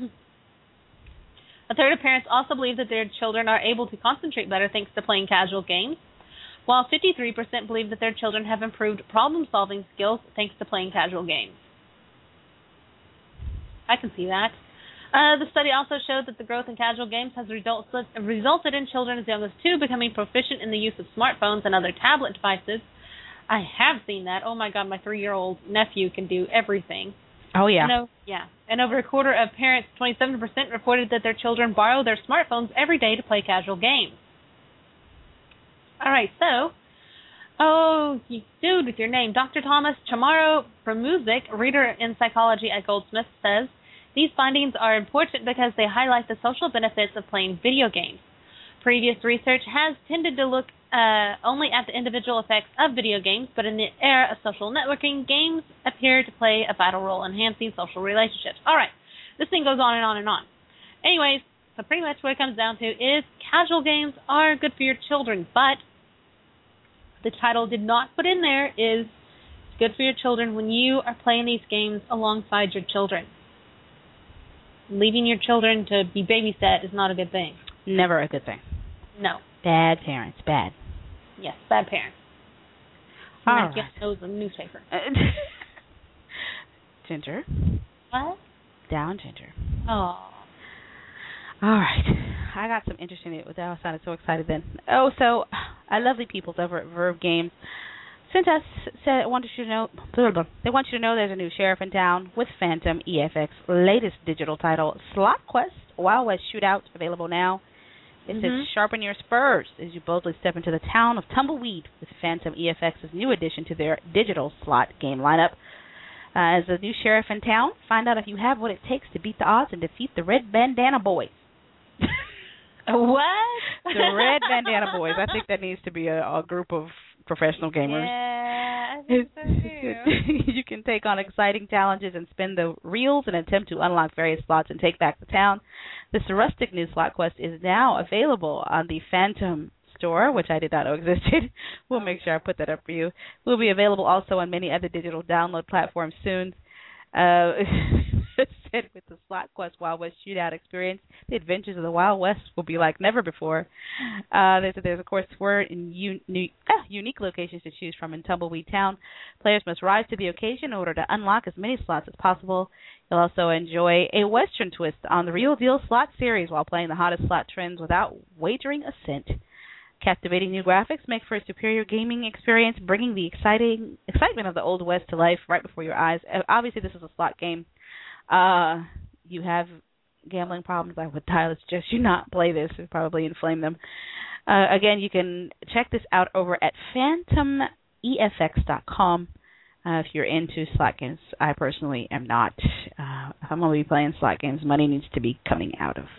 A third of parents also believe that their children are able to concentrate better thanks to playing casual games, while 53% believe that their children have improved problem-solving skills thanks to playing casual games. I can see that. The study also showed that the growth in casual games has resulted in children as young as 2 becoming proficient in the use of smartphones and other tablet devices. I have seen that. Oh, my God, my 3-year-old nephew can do everything. Oh, yeah. And over a quarter of parents, 27%, reported that their children borrow their smartphones every day to play casual games. All right, so, you dude with your name, Dr. Thomas Chamorro Premuzic, reader in psychology at Goldsmith, says, these findings are important because they highlight the social benefits of playing video games. Previous research has tended to look only at the individual effects of video games, but in the era of social networking, games appear to play a vital role in enhancing social relationships. All right, this thing goes on and on and on. Anyways, so pretty much what it comes down to is casual games are good for your children, but the title did not put in there is good for your children when you are playing these games alongside your children. Leaving your children to be babysat is not a good thing. Never a good thing. No. Bad parents. Bad. Yes, bad parents. All right. Yes, knows a newspaper. Ginger. What? Down, Ginger. Oh. All right. I got some interesting. I sounded so excited then. Oh, so our lovely peoples over at Verve Games sent us, they want you to know there's a new sheriff in town with Phantom EFX latest digital title, Slot Quest Wild West Shootout, available now. It says, sharpen your spurs as you boldly step into the town of Tumbleweed with Phantom EFX's new addition to their digital slot game lineup. As a new sheriff in town, find out if you have what it takes to beat the odds and defeat the Red Bandana Boys. What? The Red Bandana Boys. I think that needs to be a group of professional gamers. Yeah, I think so too. You can take on exciting challenges and spin the reels and attempt to unlock various slots and take back the town. This rustic new slot quest is now available on the Phantom store, which I did not know existed. We'll make sure I put that up for you. Will be available also on many other digital download platforms soon. Said with the Slot Quest Wild West Shootout experience, the adventures of the Wild West will be like never before. There's of course 4 unique locations to choose from in Tumbleweed Town. Players must rise to the occasion in order to unlock as many slots as possible. You'll also enjoy a Western twist on the Real Deal slot series while playing the hottest slot trends without wagering a cent. Captivating new graphics make for a superior gaming experience, bringing the excitement of the Old West to life right before your eyes. Obviously, this is a slot game. You have gambling problems, I would highly suggest you not play this. It would probably inflame them. Again, you can check this out over at phantomefx.com if you're into slot games. I personally am not. If I'm going to be playing slot games, money needs to be coming out of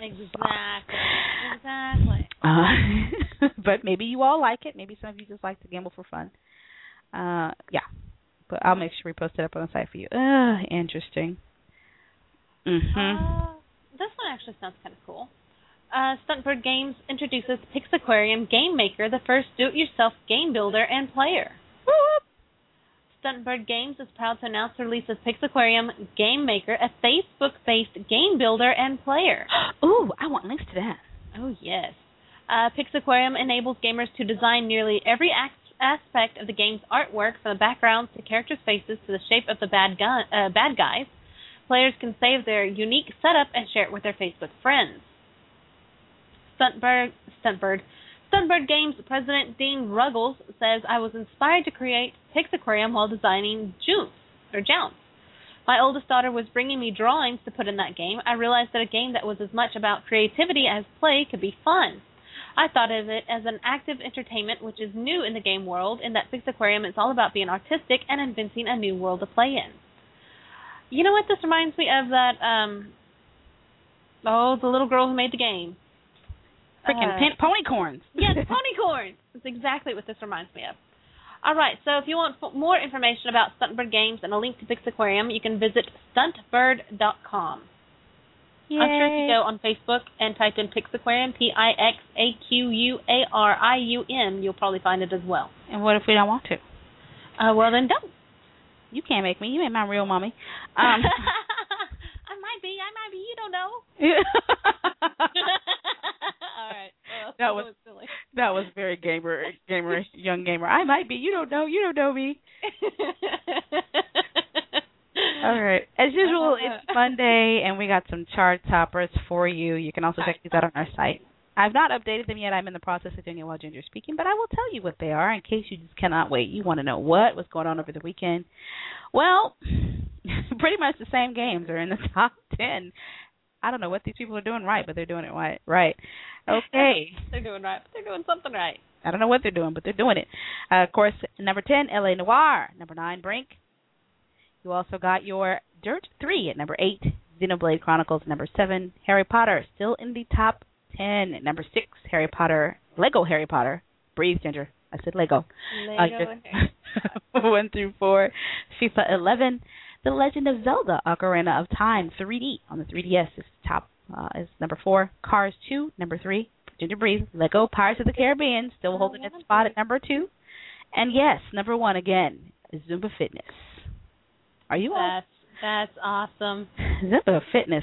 Exactly. But maybe you all like it. Maybe some of you just like to gamble for fun. Yeah. But I'll make sure we post it up on the site for you. Interesting. This one actually sounds kind of cool. Stuntbird Games introduces Pixaquarium Game Maker, the first do-it-yourself game builder and player. Woo-whoop. Stuntbird Games is proud to announce the release of Pixaquarium Game Maker, a Facebook-based game builder and player. Ooh, I want links to that. Oh, yes. Pixaquarium enables gamers to design nearly every aspect of the game's artwork, from the backgrounds to characters' faces to the shape of the bad guys. Players can save their unique setup and share it with their Facebook friends. Stuntbird Games President Dean Ruggles says, I was inspired to create Pixaquarium while designing Jounce. My oldest daughter was bringing me drawings to put in that game. I realized that a game that was as much about creativity as play could be fun. I thought of it as an active entertainment, which is new in the game world, in that Pixaquarium is all about being artistic and inventing a new world to play in. You know what this reminds me of? That, the little girl who made the game. Freaking ponycorns. Yes, ponycorns. That's exactly what this reminds me of. All right, so if you want more information about Stuntbird Games and a link to Pixaquarium, you can visit stuntbird.com. Yay. I'm sure if you go on Facebook and type in Pixaquarium, Pixaquarium, you'll probably find it as well. And what if we don't want to? Well, then don't. You can't make me. You ain't my real mommy. I might be. You don't know. All right. Well, that was very young gamer. I might be. You don't know. You don't know me. All right. As usual, it's Monday, and we got some chart toppers for you. You can also check these out on our site. I've not updated them yet. I'm in the process of doing it while Ginger's speaking, but I will tell you what they are in case you just cannot wait. You want to know what was going on over the weekend. Well, pretty much the same games are in the top 10. I don't know what these people are doing right, but they're doing it right. Okay. They're doing right, but they're doing something right. I don't know what they're doing, but they're doing it. Of course, number 10, L.A. Noire. Number 9, Brink. You also got your Dirt 3 at number 8, Xenoblade Chronicles. Number 7, Harry Potter, still in the top 10. At number 6, Harry Potter, Lego Harry Potter. Breathe, Ginger. I said Lego. 1 through 4, FIFA 11, The Legend of Zelda, Ocarina of Time, 3D on the 3DS is top. Is number 4, Cars 2, number 3, Ginger Breathe, Lego Pirates of the Caribbean, still holding its spot at number 2. And yes, number 1 again, Zumba Fitness. Are you all? That's awesome. Zumba Fitness.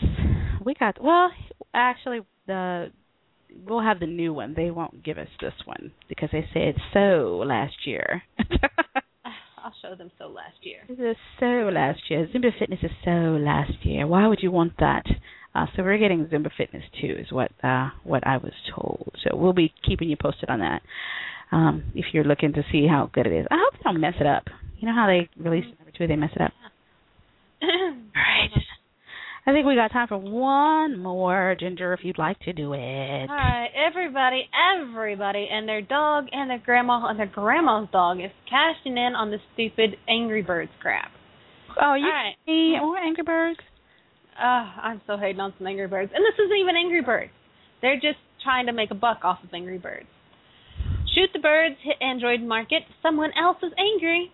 We'll have the new one. They won't give us this one because they say it's so last year. I'll show them so last year. It is so last year. Zumba Fitness is so last year. Why would you want that? So we're getting Zumba Fitness too, is what I was told. So we'll be keeping you posted on that. If you're looking to see how good it is. I hope they don't mess it up. You know how they released number 2, they mess it up. All right. I think we got time for one more, Ginger, if you'd like to do it. All right, everybody, and their dog, and their grandma, and their grandma's dog is cashing in on this stupid Angry Birds crap. Oh, you see more Angry Birds? I'm so hating on some Angry Birds. And this isn't even Angry Birds. They're just trying to make a buck off of Angry Birds. Shoot the Birds, hit Android market. Someone else is angry.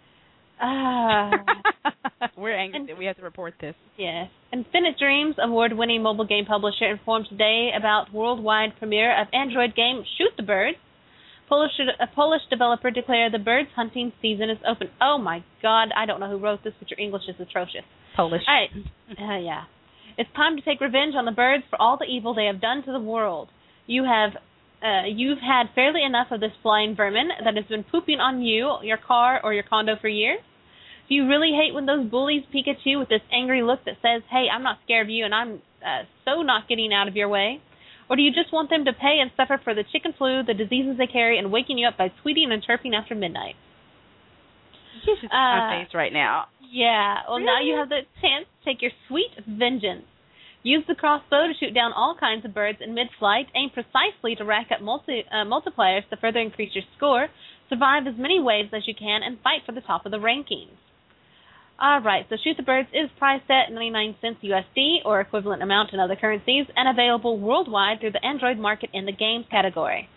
We're angry that we have to report this. Yes. Infinite Dreams, award-winning mobile game publisher, informed today about worldwide premiere of Android game Shoot the Birds. A Polish developer declared the birds hunting season is open. Oh, my God. I don't know who wrote this, but your English is atrocious. Polish. All right. Yeah. It's time to take revenge on the birds for all the evil they have done to the world. You've had fairly enough of this flying vermin that has been pooping on you, your car, or your condo for years. Do you really hate when those bullies peek at you with this angry look that says, hey, I'm not scared of you and I'm so not getting out of your way? Or do you just want them to pay and suffer for the chicken flu, the diseases they carry, and waking you up by tweeting and chirping after midnight? This is my face right now. Yeah. Well, now you have the chance to take your sweet vengeance. Use the crossbow to shoot down all kinds of birds in mid-flight. Aim precisely to rack up multipliers to further increase your score. Survive as many waves as you can and fight for the top of the rankings. All right, so Shoot the Birds is priced at 99 cents USD or equivalent amount in other currencies and available worldwide through the Android market in the games category.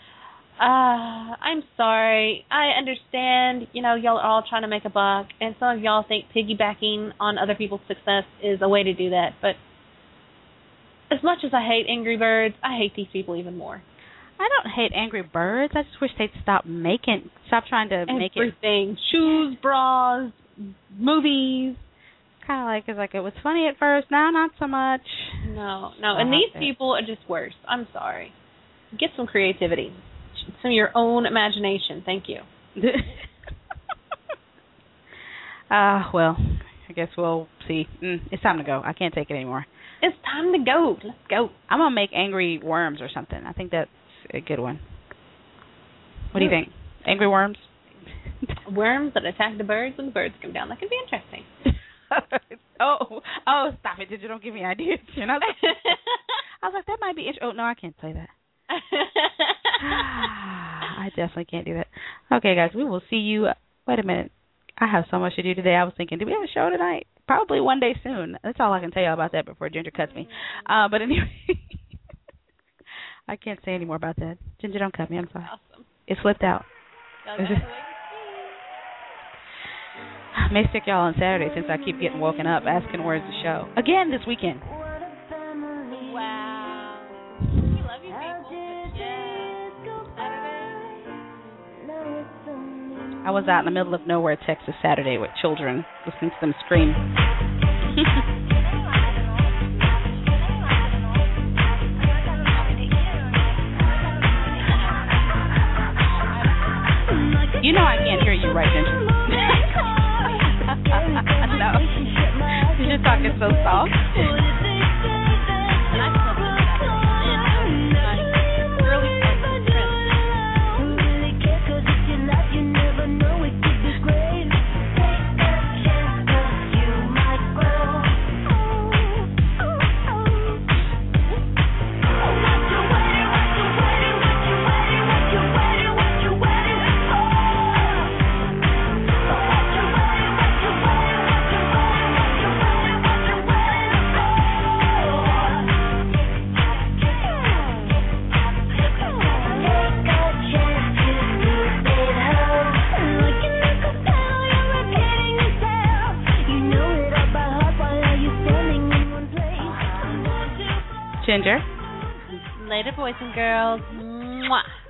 I'm sorry. I understand, y'all are all trying to make a buck, and some of y'all think piggybacking on other people's success is a way to do that, but as much as I hate Angry Birds, I hate these people even more. I don't hate Angry Birds. I just wish they'd stop trying to make it. Everything. Shoes, bras, movies. Kind of it was funny at first. Now, not so much. No. And these people are just worse. I'm sorry. Get some creativity. Some of your own imagination. Thank you. Well, I guess we'll see. It's time to go. I can't take it anymore. It's time to go. Let's go. I'm going to make Angry Worms or something. I think that's a good one. What do you think? Angry Worms? Worms that attack the birds when the birds come down. That could be interesting. Oh, stop it. Don't give me ideas. I was like, that might be interesting. Oh, no, I can't play that. I definitely can't do that. Okay, guys, we will see you. Wait a minute. I have so much to do today. I was thinking, do we have a show tonight? Probably one day soon. That's all I can tell you about that before Ginger cuts me. But anyway, I can't say any more about that. Ginger, don't cut me. I'm sorry. Awesome. It slipped out. I may stick y'all on Saturday since I keep getting woken up asking where's the show. Again this weekend. Wow. We love you people. I was out in the middle of nowhere, Texas, Saturday with children, listening to them scream. You know I can't hear you right, Ginger. No. so soft. Ginger. Later, boys and girls. Mwah.